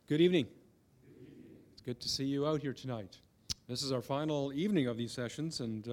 Good evening. It's good to see you out here tonight. This is our final evening of these sessions, and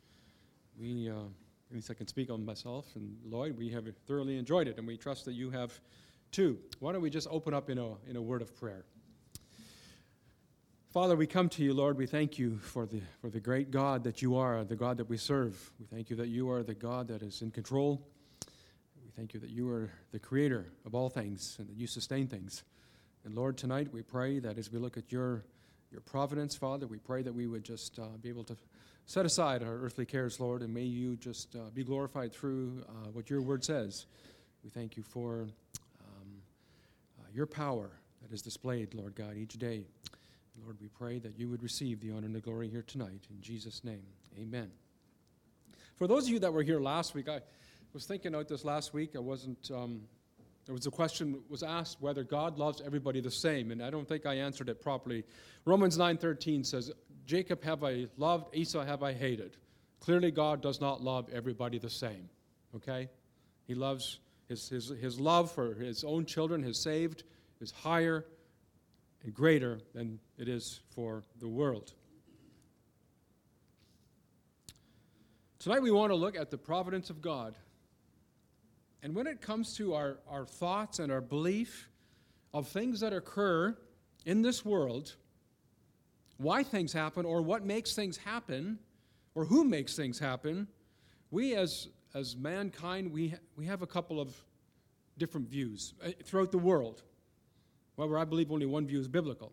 at least I can speak on myself and Lloyd, we have thoroughly enjoyed it, and we trust that you have too. Why don't we just open up in a word of prayer? Father, we come to you, Lord. We thank you for the great God that you are, the God that we serve. We thank you that you are the God that is in control. We thank you that you are the creator of all things and that you sustain things. And Lord, tonight we pray that as we look at your providence, Father, we pray that we would just be able to set aside our earthly cares, Lord, and may you just be glorified through what your word says. We thank you for your power that is displayed, Lord God, each day. Lord, we pray that you would receive the honor and the glory here tonight. In Jesus' name, amen. For those of you that were here last week, I was thinking out this last week. There was a question was asked whether God loves everybody the same, and I don't think I answered it properly. Romans 9:13 says, Jacob have I loved, Esau have I hated. Clearly, God does not love everybody the same, okay? He loves, his love for his own children, his saved, is higher and greater than it is for the world. Tonight we want to look at the providence of God. And when it comes to our thoughts and our belief of things that occur in this world, why things happen or what makes things happen or who makes things happen, we as mankind, we have a couple of different views throughout the world. However, I believe only one view is biblical.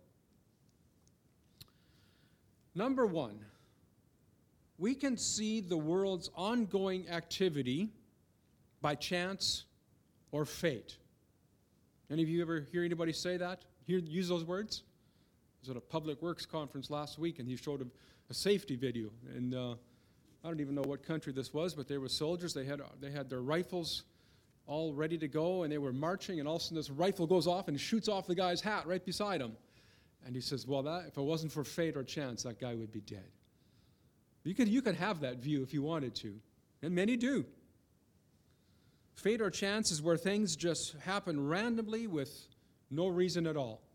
Number one, we can see the world's ongoing activity by chance or fate. Any of you ever hear anybody say that? Use those words? I was at a public works conference last week, and he showed a safety video. And I don't even know what country this was, but there were soldiers. They had their rifles all ready to go, and they were marching, and all of a sudden this rifle goes off and shoots off the guy's hat right beside him. And he says, well, if it wasn't for fate or chance, that guy would be dead. You could have that view if you wanted to, and many do. Fate or chance is where things just happen randomly with no reason at all,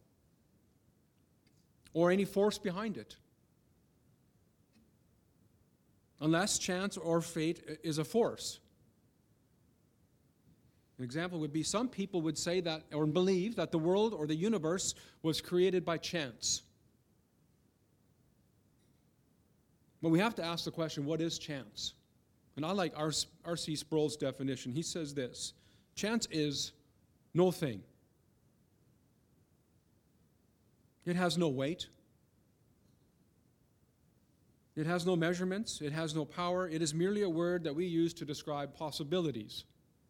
or any force behind it. Unless chance or fate is a force. An example would be some people would say that or believe that the world or the universe was created by chance. But we have to ask the question, what is chance? And I like R.C. Sproul's definition. He says this: chance is no thing. It has no weight. It has no measurements. It has no power. It is merely a word that we use to describe possibilities.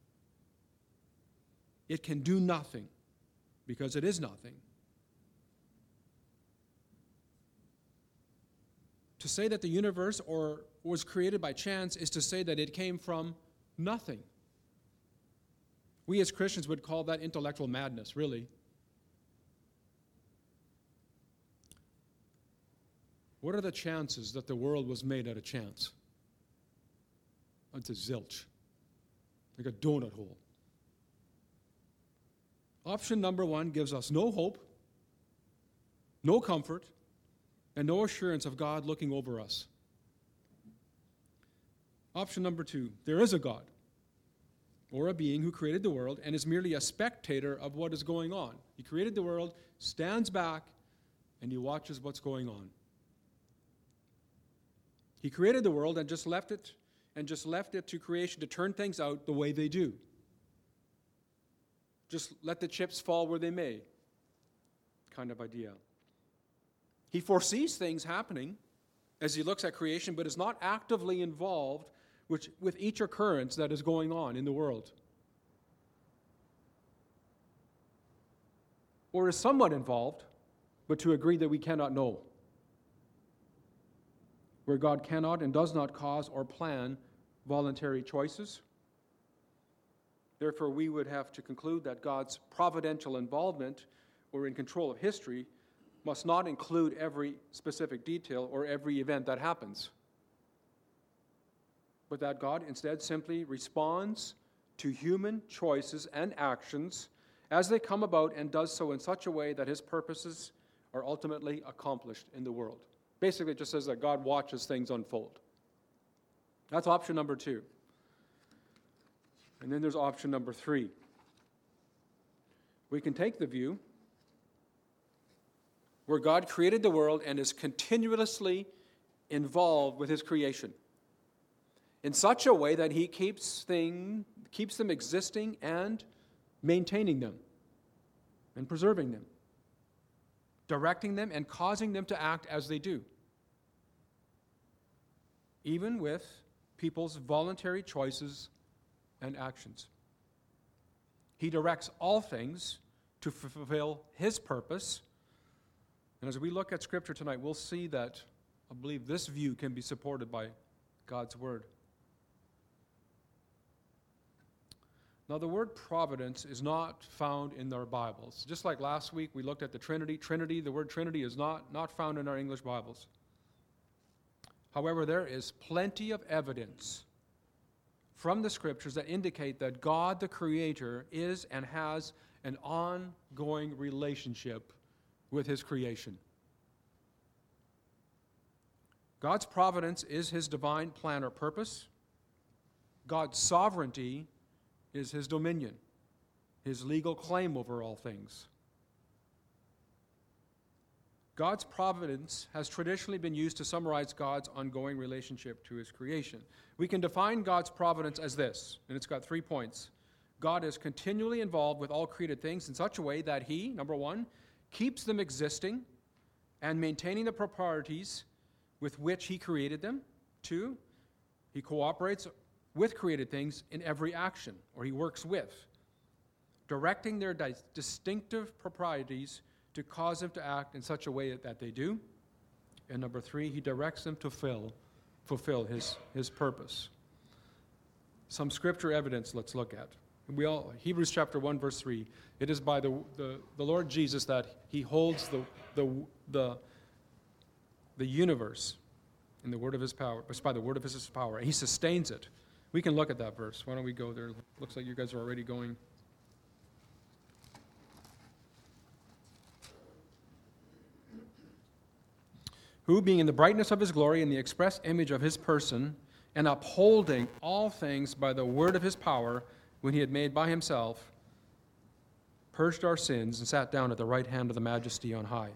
It can do nothing because it is nothing. To say that the universe was created by chance is to say that it came from nothing. We as Christians would call that intellectual madness, really. What are the chances that the world was made out of chance? It's a zilch, like a donut hole. Option number one gives us no hope, no comfort, and no assurance of God looking over us. Option number two, there is a God or a being who created the world and is merely a spectator of what is going on. He created the world, stands back, and he watches what's going on. He created the world and just left it to creation to turn things out the way they do. Just let the chips fall where they may, kind of idea. He foresees things happening as he looks at creation, but is not actively involved with each occurrence that is going on in the world. Or is somewhat involved, but to agree that we cannot know. Where God cannot and does not cause or plan voluntary choices. Therefore, we would have to conclude that God's providential involvement or in control of history must not include every specific detail or every event that happens, but that God instead simply responds to human choices and actions as they come about, and does so in such a way that his purposes are ultimately accomplished in the world. Basically, it just says that God watches things unfold. That's option number 2. And then there's option number 3. We can take the view where God created the world and is continuously involved with his creation in such a way that he keeps them existing and maintaining them and preserving them, directing them and causing them to act as they do, even with people's voluntary choices and actions. He directs all things to fulfill his purpose. And as we look at Scripture tonight, we'll see that I believe this view can be supported by God's Word. Now, the word providence is not found in our Bibles. Just like last week, we looked at the Trinity. The word Trinity is not found in our English Bibles. However, there is plenty of evidence from the Scriptures that indicate that God, the Creator, is and has an ongoing relationship with his creation. God's providence is his divine plan or purpose. God's sovereignty is his dominion, his legal claim over all things. God's providence has traditionally been used to summarize God's ongoing relationship to his creation. We can define God's providence as this, and it's got 3 points. God is continually involved with all created things in such a way that he, number 1, keeps them existing and maintaining the proprieties with which he created them. 2, he cooperates with created things in every action, or he works with, directing their distinctive proprieties to cause them to act in such a way that they do. And number 3, he directs them to fulfill his purpose. Some scripture evidence let's look at. Hebrews chapter 1, verse 3. It is by the Lord Jesus that he holds the universe in the word of his power. It's by the word of his power. And he sustains it. We can look at that verse. Why don't we go there? Looks like you guys are already going. Who, being in the brightness of his glory and the express image of his person, and upholding all things by the word of his power, when he had made by himself, purged our sins and sat down at the right hand of the majesty on high.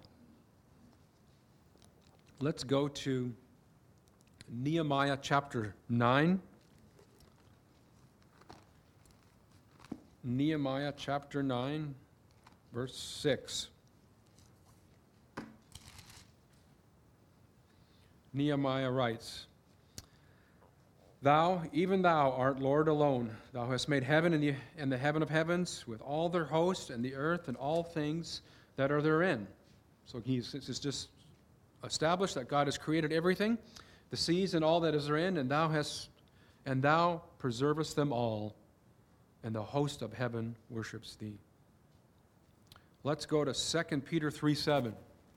Let's go to Nehemiah chapter 9. Nehemiah chapter 9, verse 6. Nehemiah writes, Thou, even thou, art Lord alone. Thou hast made heaven and the heaven of heavens, with all their host, and the earth and all things that are therein. So he's just established that God has created everything, the seas and all that is therein, and thou preservest them all, and the host of heaven worships thee. Let's go to 2 Peter 3:7.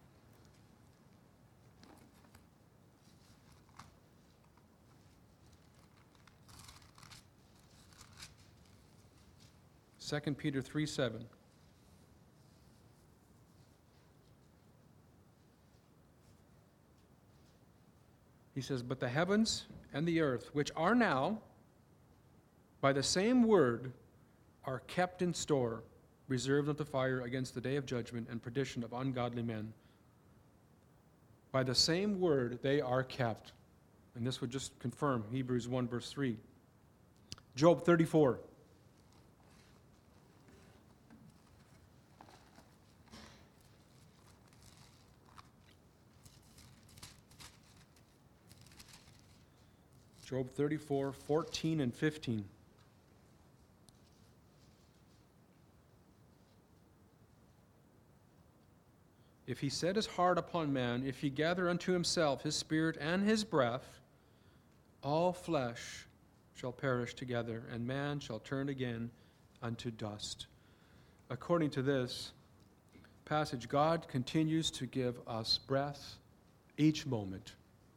Second Peter 3:7. He says, But the heavens and the earth, which are now, by the same word, are kept in store, reserved unto fire against the day of judgment and perdition of ungodly men. By the same word they are kept. And this would just confirm Hebrews 1, verse 3. Job 34. Job 34, 14 and 15. If he set his heart upon man, if he gather unto himself his spirit and his breath, all flesh shall perish together, and man shall turn again unto dust. According to this passage, God continues to give us breath each moment.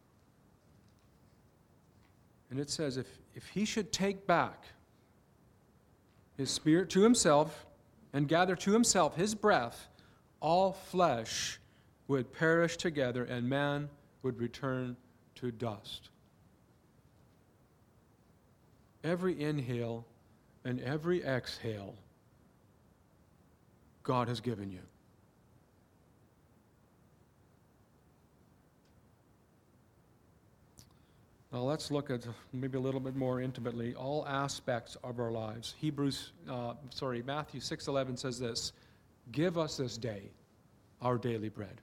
And it says, if he should take back his spirit to himself, and gather to himself his breath, all flesh would perish together, and man would return to dust. Every inhale and every exhale God has given you. Now let's look at maybe a little bit more intimately all aspects of our lives. Matthew 6:11 says this, "Give us this day our daily bread."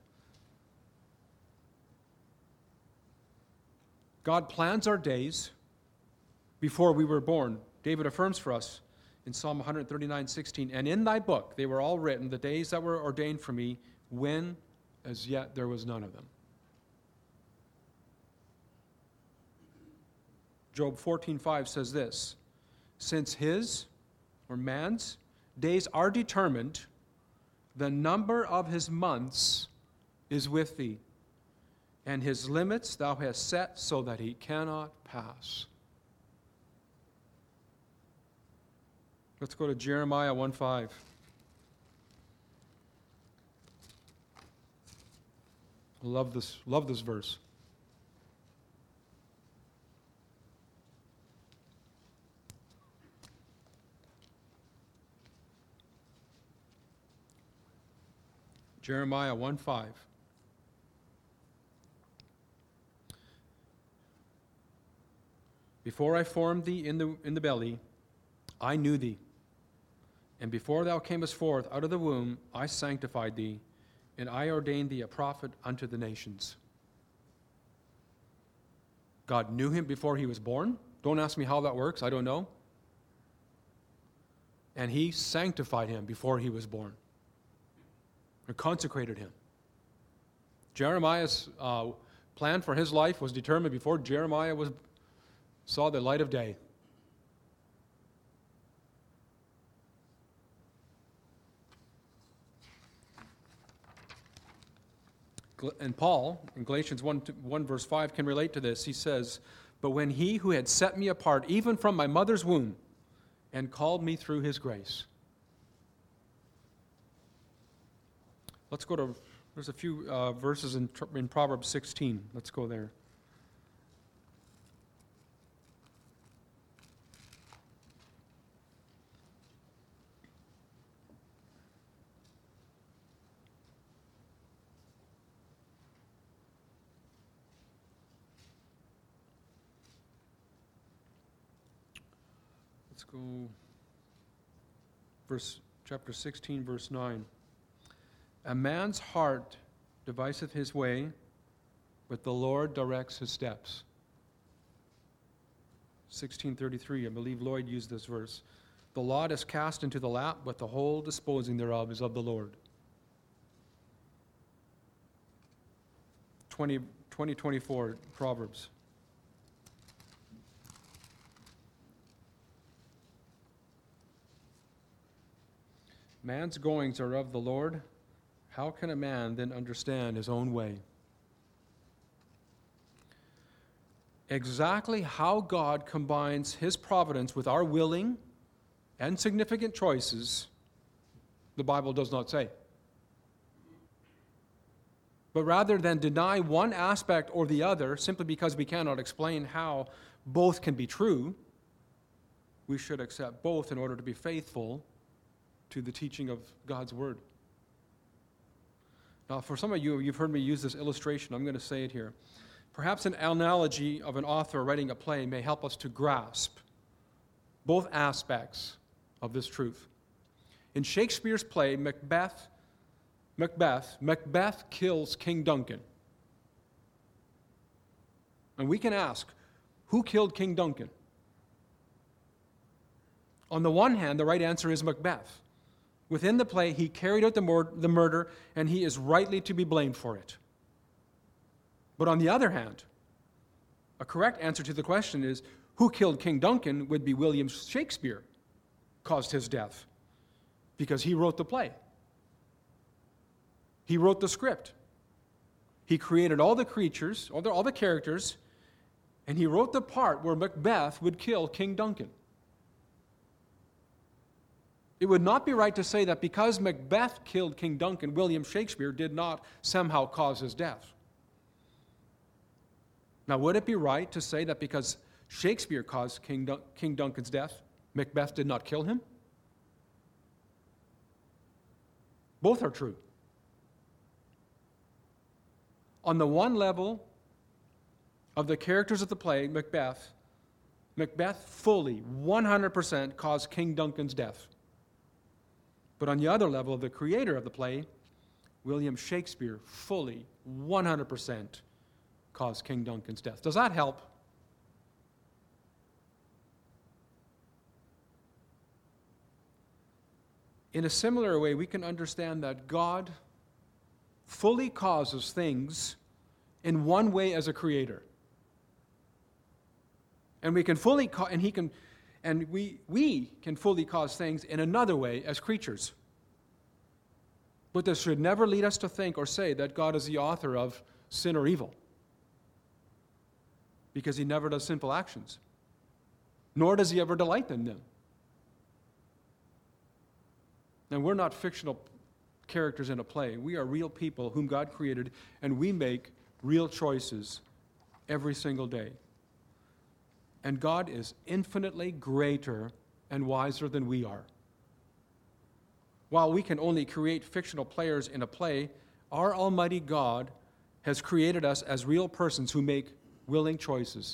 God plans our days before we were born. David affirms for us in Psalm 139:16, "And in thy book they were all written, the days that were ordained for me, when as yet there was none of them." Job 14:5 says this, "Since his," or man's, "days are determined, the number of his months is with thee, and his limits thou hast set so that he cannot pass." Let's go to Jeremiah 1:5. I love this verse. Jeremiah 1:5. "Before I formed thee in the belly, I knew thee. And before thou camest forth out of the womb, I sanctified thee, and I ordained thee a prophet unto the nations." God knew him before he was born. Don't ask me how that works. I don't know. And he sanctified him before he was born, or consecrated him. Jeremiah's plan for his life was determined before Jeremiah saw the light of day. And Paul, in Galatians 1 verse 5, can relate to this. He says, "But when he who had set me apart, even from my mother's womb, and called me through his grace." Let's go to, there's a few verses in Proverbs 16. Let's go there. Let's go, chapter 16, verse 9. "A man's heart deviseth his way, but the Lord directs his steps." 16:33, I believe Lloyd used this verse. "The lot is cast into the lap, but the whole disposing thereof is of the Lord." 20:24, Proverbs. "Man's goings are of the Lord. How can a man then understand his own way?" Exactly how God combines his providence with our willing and significant choices, the Bible does not say. But rather than deny one aspect or the other simply because we cannot explain how both can be true, we should accept both in order to be faithful to the teaching of God's Word. Now, for some of you, you've heard me use this illustration. I'm going to say it here. Perhaps an analogy of an author writing a play may help us to grasp both aspects of this truth. In Shakespeare's play, Macbeth kills King Duncan. And we can ask, who killed King Duncan? On the one hand, the right answer is Macbeth. Within the play, he carried out the murder, and he is rightly to be blamed for it. But on the other hand, a correct answer to the question is, who killed King Duncan would be William Shakespeare caused his death, because he wrote the play. He wrote the script. He created all the creatures, all the characters, and he wrote the part where Macbeth would kill King Duncan. It would not be right to say that because Macbeth killed King Duncan, William Shakespeare did not somehow cause his death. Now, would it be right to say that because Shakespeare caused King Duncan's death, Macbeth did not kill him? Both are true. On the one level of the characters of the play, Macbeth fully, 100% caused King Duncan's death. But on the other level, the creator of the play, William Shakespeare, fully, 100% caused King Duncan's death. Does that help? In a similar way, we can understand that God fully causes things in one way as a creator. And we can fully we can fully cause things in another way as creatures. But this should never lead us to think or say that God is the author of sin or evil, because he never does sinful actions, nor does he ever delight in them. And we're not fictional characters in a play. We are real people whom God created, and we make real choices every single day. And God is infinitely greater and wiser than we are. While we can only create fictional players in a play, our Almighty God has created us as real persons who make willing choices.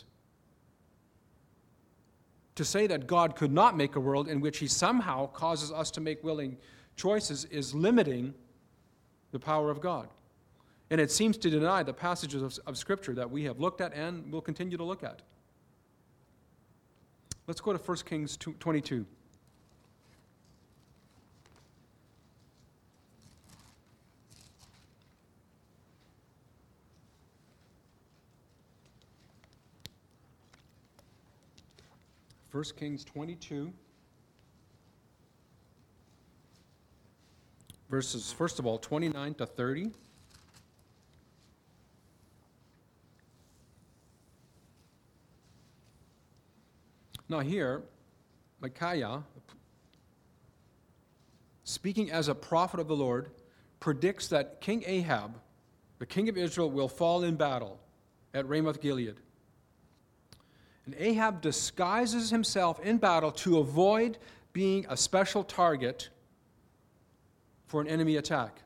To say that God could not make a world in which he somehow causes us to make willing choices is limiting the power of God. And it seems to deny the passages of Scripture that we have looked at and will continue to look at. Let's go to 1 Kings 22. First Kings 22, verses, first of all, 29 to 30. Now here, Micaiah, speaking as a prophet of the Lord, predicts that King Ahab, the king of Israel, will fall in battle at Ramoth Gilead. And Ahab disguises himself in battle to avoid being a special target for an enemy attack.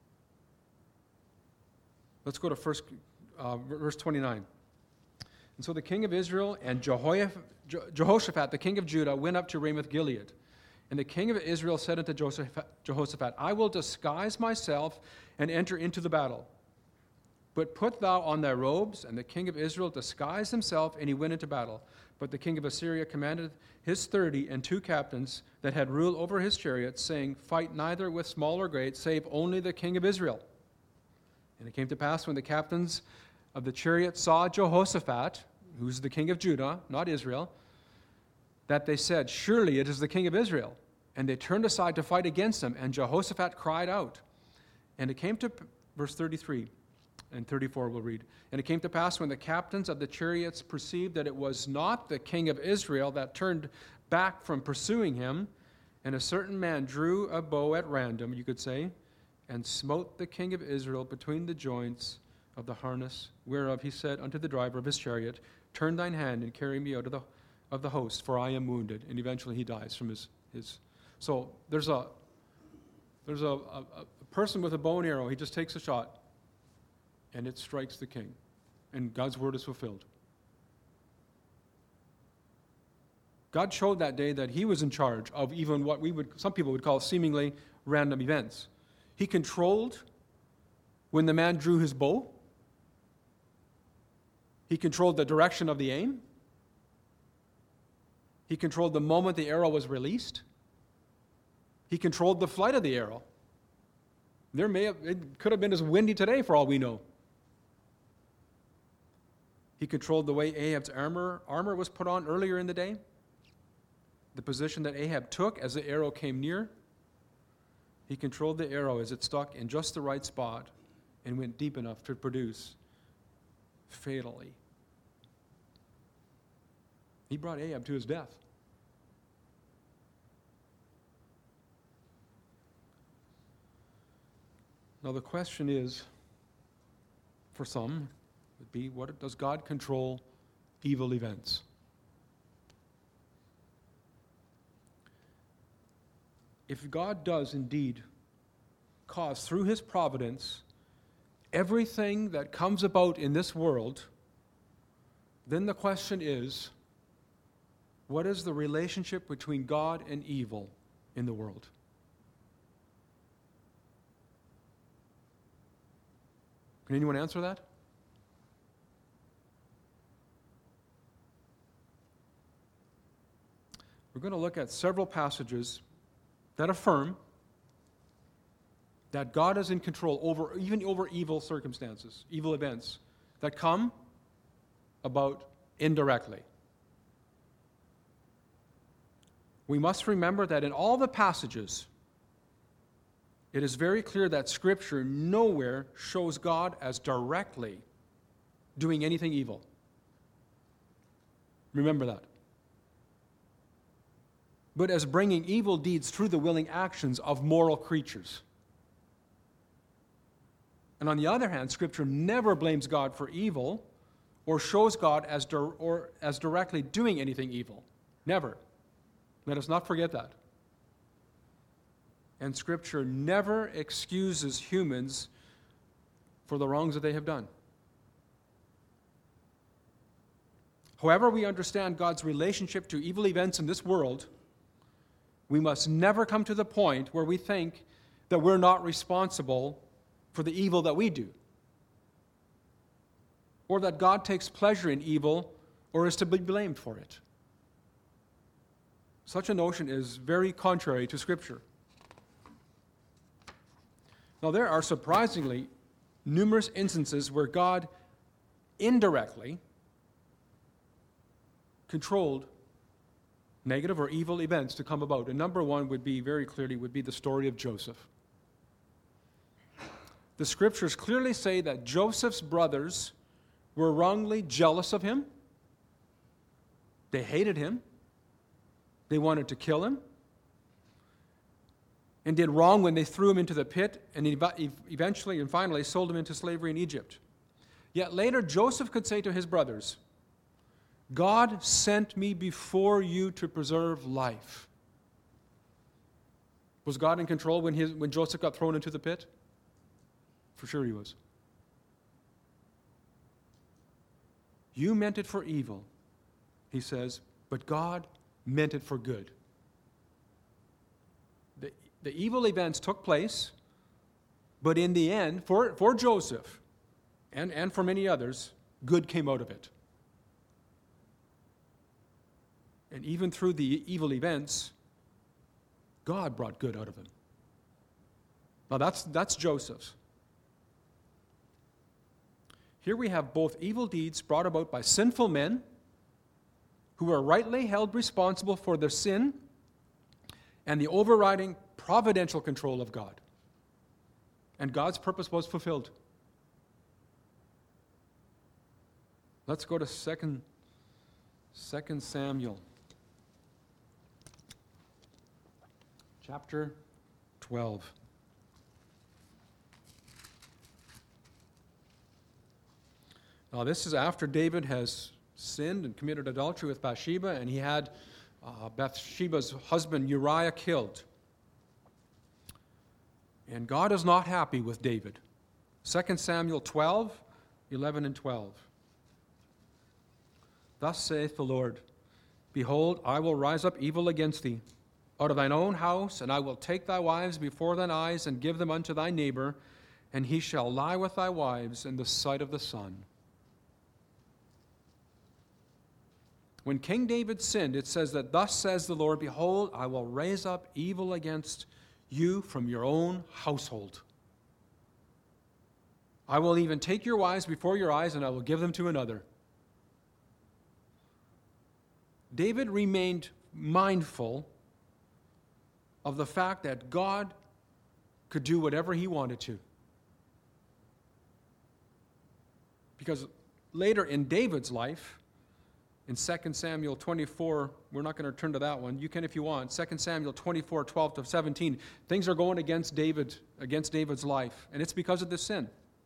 Let's go to verse 29. And so the king of Israel and Jehoshaphat, the king of Judah, went up to Ramoth Gilead. And the king of Israel said unto Jehoshaphat, I will disguise myself and enter into the battle. But put thou on thy robes. And the king of Israel disguised himself, and he went into battle. But the king of Assyria commanded his 30 and 2 captains that had rule over his chariots, saying, Fight neither with small or great, save only the king of Israel. And it came to pass, when the captains of the chariots saw Jehoshaphat, who's the king of Judah, not Israel, that they said, Surely it is the king of Israel. And they turned aside to fight against him, and Jehoshaphat cried out. And it came to, verse 33 and 34 we'll read. And it came to pass, when the captains of the chariots perceived that it was not the king of Israel that turned back from pursuing him, and a certain man drew a bow at random, you could say, and smote the king of Israel between the joints of the harness, whereof he said unto the driver of his chariot, Turn thine hand and carry me out of the host, for I am wounded. And eventually he dies from his. So there's a person with a bow and arrow. He just takes a shot, and it strikes the king, and God's word is fulfilled. God showed that day that he was in charge of even what some people would call seemingly random events. He controlled when the man drew his bow. He controlled the direction of the aim. He controlled the moment the arrow was released. He controlled the flight of the arrow. It could have been as windy today for all we know. He controlled the way Ahab's armor was put on earlier in the day, the position that Ahab took as the arrow came near. He controlled the arrow as it stuck in just the right spot and went deep enough to produce fatally. He brought Ahab to his death. Now the question is, for some, would be, what does God control evil events? If God does indeed cause, through his providence, everything that comes about in this world, then the question is, what is the relationship between God and evil in the world? Can anyone answer that? We're going to look at several passages that affirm that God is in control even over evil circumstances, evil events that come about indirectly. We must remember that in all the passages, it is very clear that Scripture nowhere shows God as directly doing anything evil. Remember that. But as bringing evil deeds through the willing actions of moral creatures. And on the other hand, Scripture never blames God for evil or shows God as directly doing anything evil. Never. Let us not forget that. And Scripture never excuses humans for the wrongs that they have done. However we understand God's relationship to evil events in this world, we must never come to the point where we think that we're not responsible for the evil that we do, or that God takes pleasure in evil or is to be blamed for it. Such a notion is very contrary to Scripture. Now, there are surprisingly numerous instances where God indirectly controlled negative or evil events to come about. And number one would be, very clearly, would be the story of Joseph. The Scriptures clearly say that Joseph's brothers were wrongly jealous of him. They hated him. They wanted to kill him. And did wrong when they threw him into the pit and eventually and finally sold him into slavery in Egypt. Yet later Joseph could say to his brothers, God sent me before you to preserve life. Was God in control when Joseph got thrown into the pit? For sure he was. You meant it for evil, he says, but God meant it for good. The evil events took place, but in the end, for Joseph and for many others, good came out of it. And even through the evil events, God brought good out of them. Now that's Joseph's. Here we have both evil deeds brought about by sinful men who are rightly held responsible for their sin and the overriding providential control of God. And God's purpose was fulfilled. Let's go to 2 Samuel. Chapter 12. Now, this is after David has sinned and committed adultery with Bathsheba, and he had Bathsheba's husband Uriah killed. And God is not happy with David. 2 Samuel 12, 11 and 12. Thus saith the Lord, Behold, I will rise up evil against thee out of thine own house, and I will take thy wives before thine eyes and give them unto thy neighbor, and he shall lie with thy wives in the sight of the sun. When King David sinned, it says that, Thus says the Lord, Behold, I will raise up evil against you from your own household. I will even take your wives before your eyes, and I will give them to another. David remained mindful of the fact that God could do whatever he wanted to. Because later in David's life, in 2 Samuel 24, we're not going to turn to that one. You can if you want. 2 Samuel 24, 12 to 17. Things are going against David's life, and it's because of this sin.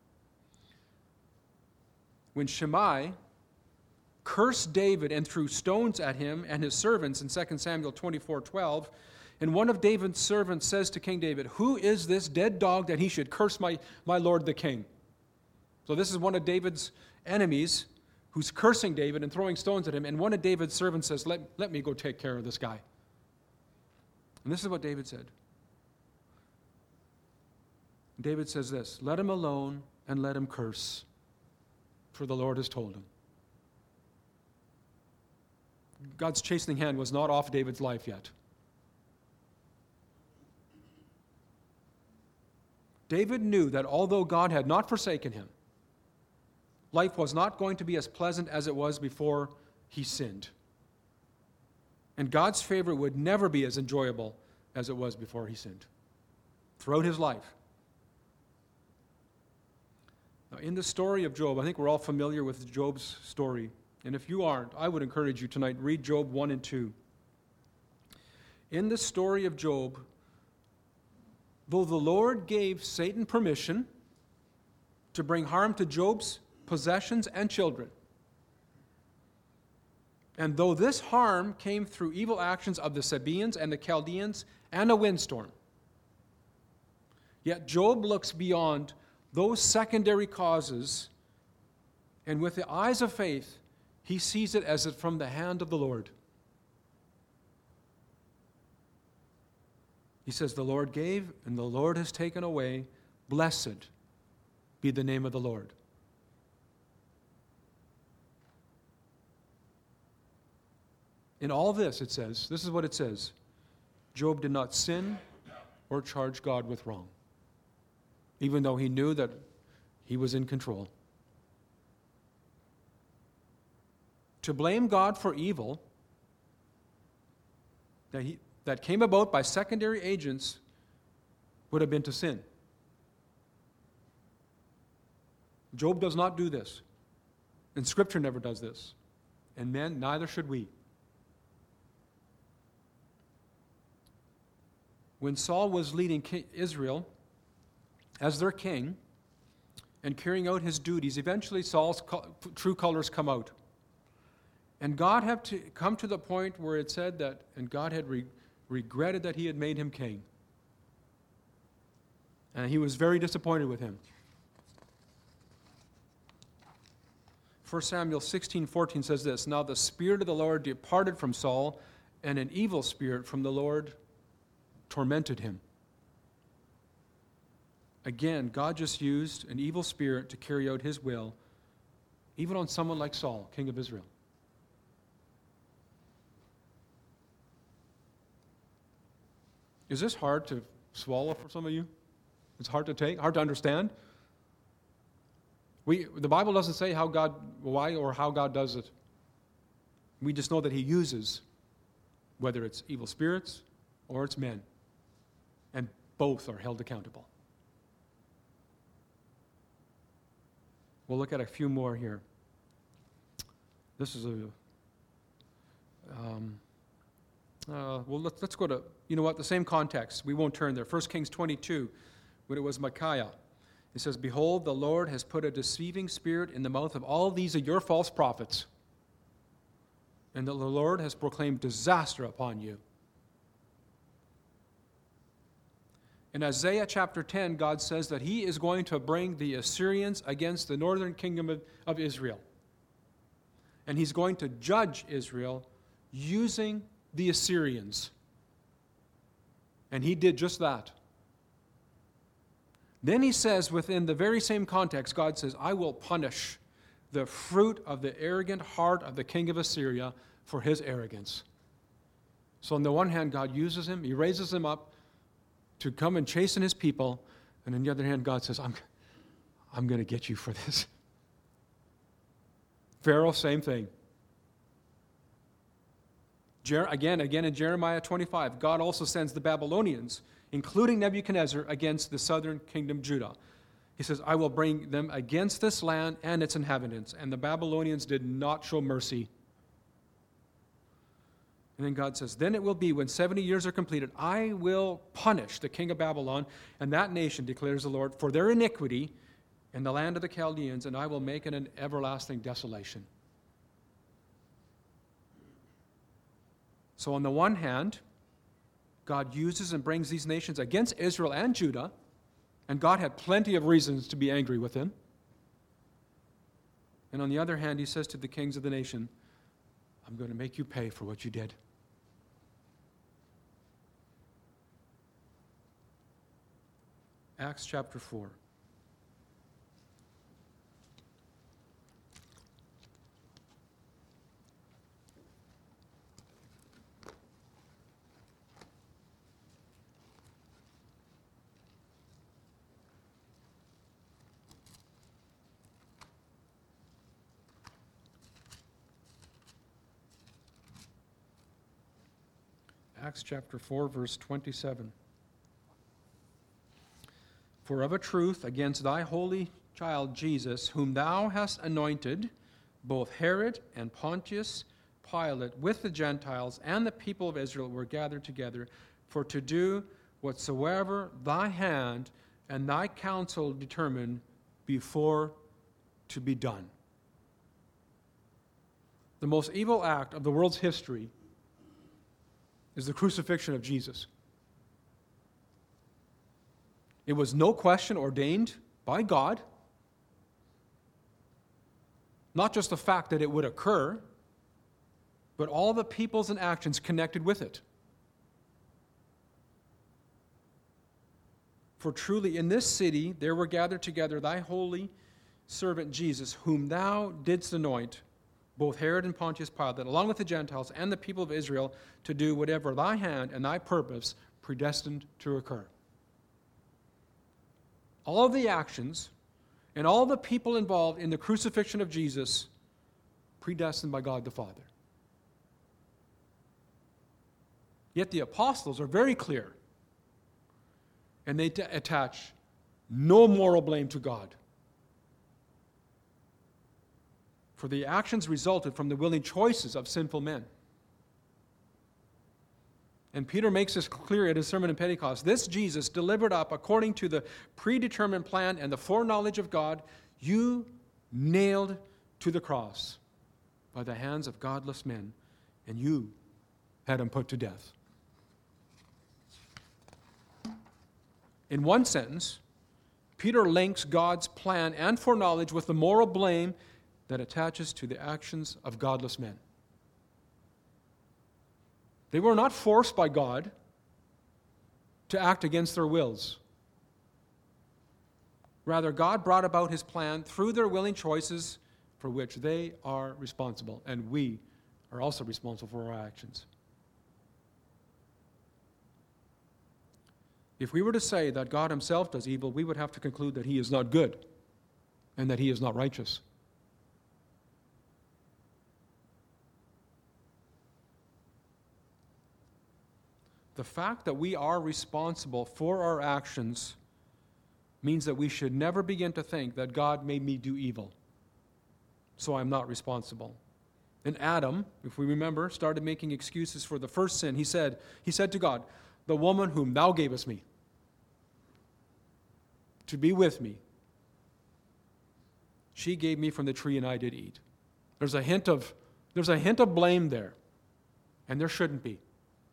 When Shimei cursed David and threw stones at him and his servants in 2 Samuel 24, 12, and one of David's servants says to King David, "Who is this dead dog that he should curse my lord the king?" So this is one of David's enemies who's cursing David and throwing stones at him, and one of David's servants says, let me go take care of this guy. And this is what David said. David says this, "Let him alone and let him curse, for the Lord has told him." God's chastening hand was not off David's life yet. David knew that although God had not forsaken him, life was not going to be as pleasant as it was before he sinned. And God's favor would never be as enjoyable as it was before he sinned, throughout his life. Now, in the story of Job, I think we're all familiar with Job's story. And if you aren't, I would encourage you tonight, read Job 1 and 2. In the story of Job, though the Lord gave Satan permission to bring harm to Job's possessions and children, and though this harm came through evil actions of the Sabaeans and the Chaldeans and a windstorm, yet Job looks beyond those secondary causes, and with the eyes of faith, he sees it as from the hand of the Lord. He says, "The Lord gave, and the Lord has taken away. Blessed be the name of the Lord." In all this, it says, this is what it says, Job did not sin or charge God with wrong, even though he knew that he was in control. To blame God for evil that came about by secondary agents would have been to sin. Job does not do this, and Scripture never does this, and men, neither should we. When Saul was leading Israel as their king and carrying out his duties, eventually Saul's true colors come out. And God had to come to the point where it said that, and God had regretted that he had made him king. And he was very disappointed with him. 1 Samuel 16:14 says this, "Now the Spirit of the Lord departed from Saul, and an evil spirit from the Lord tormented him." Again, God just used an evil spirit to carry out his will, even on someone like Saul, king of Israel. Is this hard to swallow for some of you? It's hard to take, hard to understand? The Bible doesn't say why or how God does it. We just know that he uses, whether it's evil spirits or it's men. And both are held accountable. We'll look at a few more here. This is let's go to, the same context. We won't turn there. 1 Kings 22, when it was Micaiah. It says, "Behold, the Lord has put a deceiving spirit in the mouth of all these of your false prophets, and the Lord has proclaimed disaster upon you." In Isaiah chapter 10, God says that he is going to bring the Assyrians against the northern kingdom of Israel. And he's going to judge Israel using the Assyrians. And he did just that. Then he says, within the very same context, God says, "I will punish the fruit of the arrogant heart of the king of Assyria for his arrogance." So on the one hand, God uses him, he raises him up to come and chasten his people, and on the other hand, God says, I'm going to get you for this. Pharaoh, same thing. Again in Jeremiah 25, God also sends the Babylonians, including Nebuchadnezzar, against the southern kingdom, Judah. He says, "I will bring them against this land and its inhabitants." And the Babylonians did not show mercy. And then God says, then it will be when 70 years are completed, I will punish the king of Babylon and that nation, declares the Lord, for their iniquity in the land of the Chaldeans, and I will make it an everlasting desolation. So on the one hand, God uses and brings these nations against Israel and Judah, and God had plenty of reasons to be angry with him. And on the other hand, he says to the kings of the nation, I'm going to make you pay for what you did. Acts chapter 4. Acts chapter 4, verse 27. For of a truth, against thy holy child Jesus, whom thou hast anointed, both Herod and Pontius Pilate with the Gentiles and the people of Israel were gathered together for to do whatsoever thy hand and thy counsel determined before to be done. The most evil act of the world's history is the crucifixion of Jesus. It was no question ordained by God. Not just the fact that it would occur, but all the peoples and actions connected with it. For truly in this city there were gathered together thy holy servant Jesus, whom thou didst anoint, both Herod and Pontius Pilate, along with the Gentiles and the people of Israel, to do whatever thy hand and thy purpose predestined to occur. All of the actions and all the people involved in the crucifixion of Jesus predestined by God the Father. Yet the apostles are very clear, and they attach no moral blame to God. For the actions resulted from the willing choices of sinful men. And Peter makes this clear at his sermon in Pentecost. This Jesus, delivered up according to the predetermined plan and the foreknowledge of God, you nailed to the cross by the hands of godless men, and you had him put to death. In one sentence, Peter links God's plan and foreknowledge with the moral blame that attaches to the actions of godless men. They were not forced by God to act against their wills. Rather, God brought about his plan through their willing choices for which they are responsible, and we are also responsible for our actions. If we were to say that God himself does evil, we would have to conclude that he is not good and that he is not righteous. The fact that we are responsible for our actions means that we should never begin to think that God made me do evil, so I'm not responsible. And Adam, if we remember, started making excuses for the first sin. He said to God, the woman whom thou gavest me to be with me, she gave me from the tree and I did eat. There's a hint of blame there, and there shouldn't be.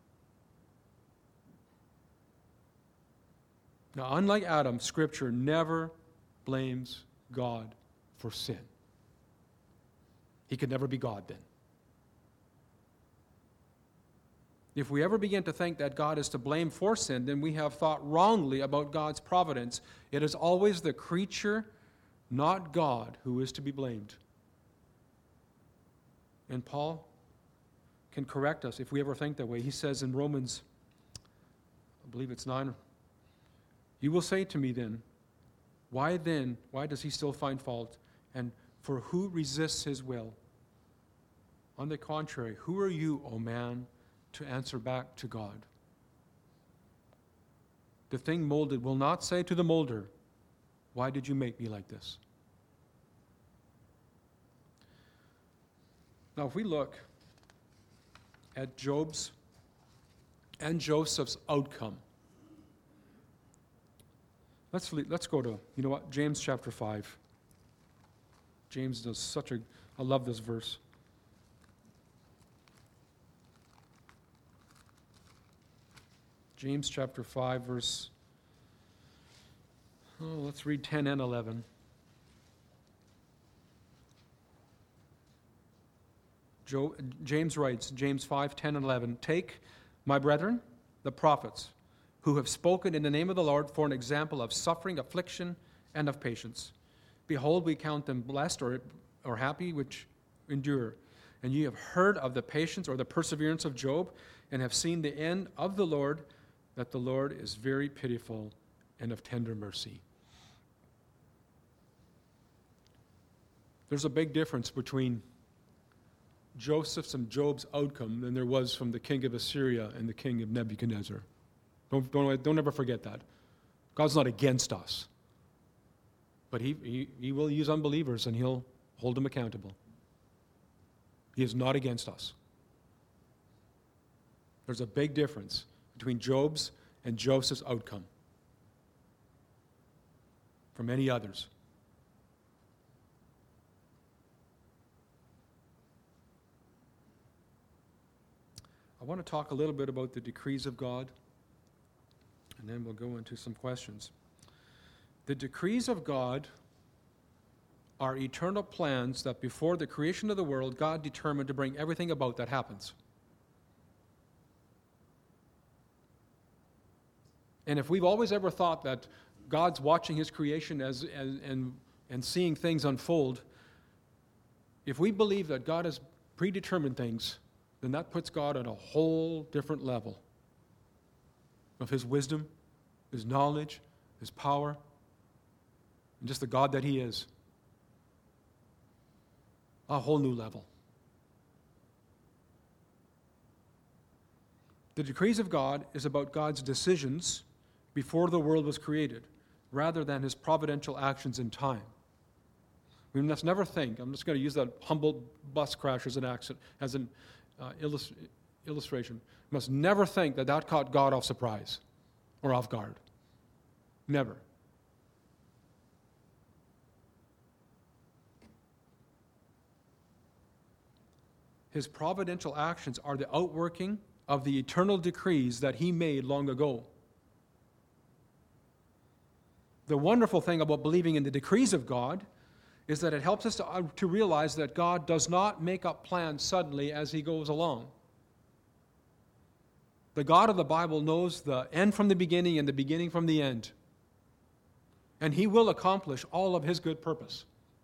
Now, unlike Adam, Scripture never blames God for sin. He could never be God then. If we ever begin to think that God is to blame for sin, then we have thought wrongly about God's providence. It is always the creature, not God, who is to be blamed. And Paul can correct us if we ever think that way. He says in Romans, I believe it's 9, you will say to me then, why does he still find fault? And for who resists his will? On the contrary, who are you, O man, to answer back to God? The thing molded will not say to the molder, why did you make me like this? Now, if we look at Job's and Joseph's outcome. Let's go to, you know what, James chapter 5. James does I love this verse. James chapter 5, let's read 10 and 11. James writes, James 5, 10 and 11, "Take, my brethren, the prophets, who have spoken in the name of the Lord for an example of suffering, affliction, and of patience. Behold, we count them blessed or happy which endure. And ye have heard of the patience or the perseverance of Job, and have seen the end of the Lord, that the Lord is very pitiful and of tender mercy." There's a big difference between Joseph's and Job's outcome than there was from the king of Assyria and the king of Nebuchadnezzar. Don't ever forget that. God's not against us. But he will use unbelievers and he'll hold them accountable. He is not against us. There's a big difference between Job's and Joseph's outcome from any others. I want to talk a little bit about the decrees of God, and then we'll go into some questions. The decrees of God are eternal plans that before the creation of the world, God determined to bring everything about that happens. And if we've always ever thought that God's watching his creation and seeing things unfold, if we believe that God has predetermined things, then that puts God on a whole different level of his wisdom, his knowledge, his power, and just the God that he is. A whole new level. The decrees of God is about God's decisions before the world was created, rather than his providential actions in time. We must never think, I'm just going to use that Humboldt bus crash as an illustration. We must never think that caught God off surprise or off guard. Never. His providential actions are the outworking of the eternal decrees that he made long ago. The wonderful thing about believing in the decrees of God is that it helps us to realize that God does not make up plans suddenly as he goes along. The God of the Bible knows the end from the beginning and the beginning from the end. And he will accomplish all of his good purpose.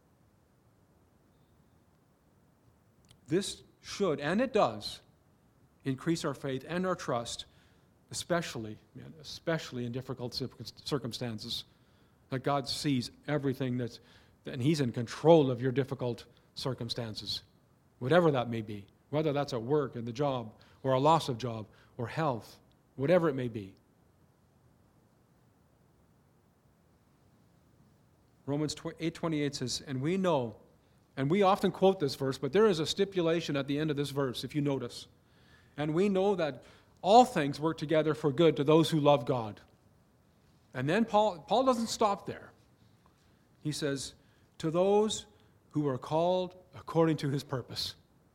This should, and it does, increase our faith and our trust, especially in difficult circumstances, that God sees everything and he's in control of your difficult circumstances, whatever that may be, whether that's at work, in the job, or a loss of job, or health, whatever it may be. Romans 8:28 says, "And we know," and we often quote this verse, but there is a stipulation at the end of this verse, if you notice. "And we know that all things work together for good to those who love God." And then Paul doesn't stop there. He says, "To those who are called according to his purpose."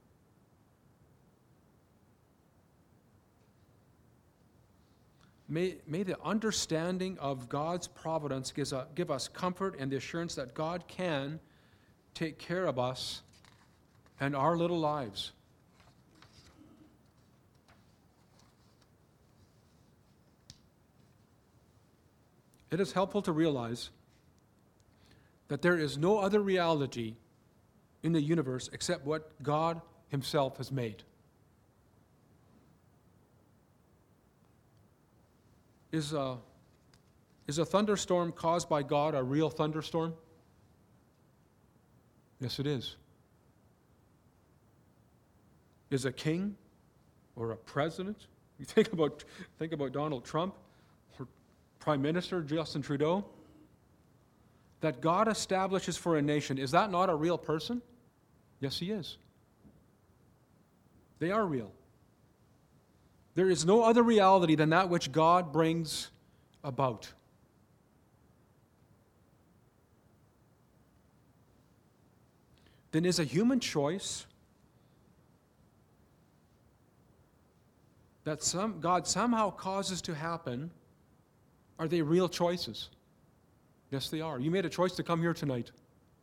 May the understanding of God's providence give us comfort and the assurance that God can take care of us and our little lives. It is helpful to realize that there is no other reality in the universe except what God himself has made. Is a thunderstorm caused by God a real thunderstorm? Yes, it is. Is a king or a president? You think about Donald Trump or Prime Minister Justin Trudeau, that God establishes for a nation. Is that not a real person? Yes, he is. They are real. There is no other reality than that which God brings about. Then is a human choice that God somehow causes to happen, are they real choices? Yes, they are. You made a choice to come here tonight.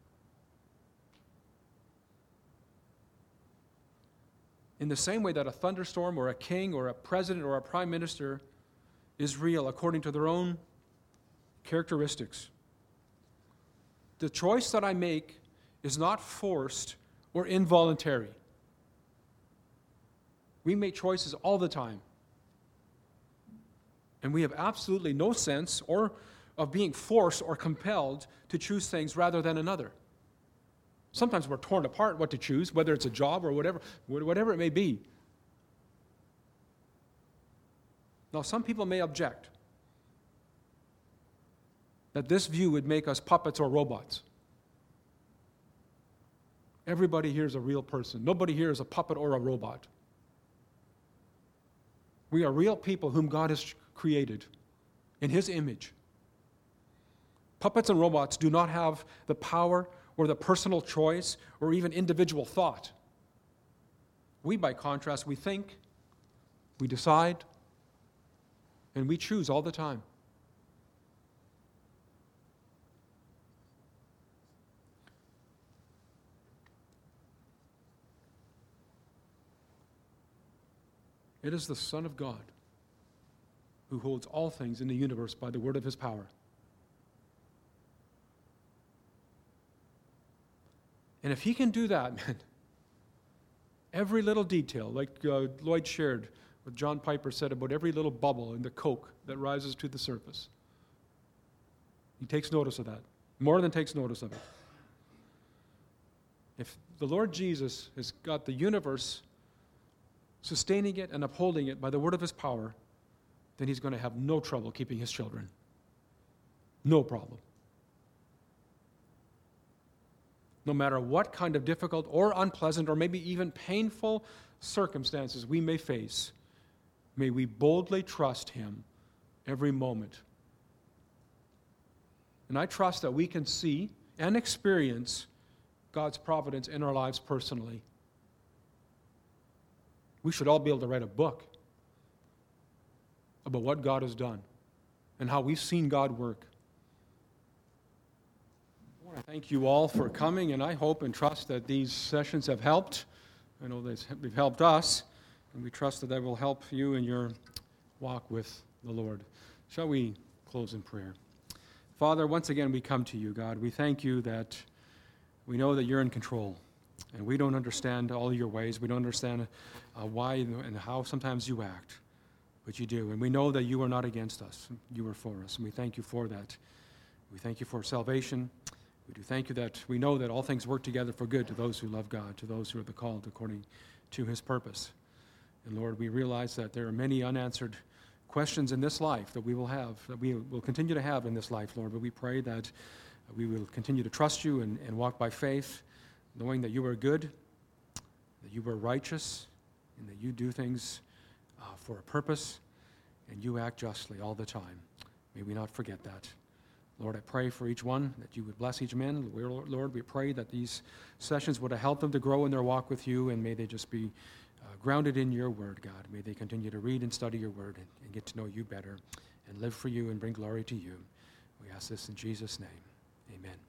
In the same way that a thunderstorm or a king or a president or a prime minister is real according to their own characteristics. The choice that I make is not forced or involuntary. We make choices all the time. And we have absolutely no sense of being forced or compelled to choose things rather than another. Sometimes we're torn apart what to choose, whether it's a job or whatever it may be. Now, some people may object that this view would make us puppets or robots. Everybody here is a real person. Nobody here is a puppet or a robot. We are real people whom God has created in His image. Puppets and robots do not have the power or the personal choice or even individual thought. We, by contrast, we think, we decide, and we choose all the time. It is the Son of God who holds all things in the universe by the word of His power. And if He can do that, man, every little detail, like Lloyd shared what John Piper said about every little bubble in the Coke that rises to the surface. He takes notice of that, more than takes notice of it. If the Lord Jesus has got the universe sustaining it and upholding it by the word of His power, then He's going to have no trouble keeping His children. No problem. No matter what kind of difficult or unpleasant or maybe even painful circumstances we may face, may we boldly trust Him every moment. And I trust that we can see and experience God's providence in our lives personally. We should all be able to write a book about what God has done and how we've seen God work. I want to thank you all for coming, and I hope and trust that these sessions have helped. I know they've helped us, and we trust that they will help you in your walk with the Lord. Shall we close in prayer? Father, once again we come to you, God. We thank you that we know that you're in control, and we don't understand all your ways. We don't understand why and how sometimes you act, but you do. And we know that you are not against us. You are for us, and we thank you for that. We thank you for salvation. We do thank you that we know that all things work together for good to those who love God, to those who are the called according to His purpose. And Lord, we realize that there are many unanswered questions in this life that we will have, that we will continue to have in this life, Lord. But we pray that we will continue to trust you and walk by faith, knowing that you are good, that you are righteous, and that you do things for a purpose, and you act justly all the time. May we not forget that. Lord, I pray for each one that you would bless each man. Lord, we pray that these sessions would help them to grow in their walk with you, and may they just be grounded in your word, God. May they continue to read and study your word and get to know you better and live for you and bring glory to you. We ask this in Jesus' name. Amen.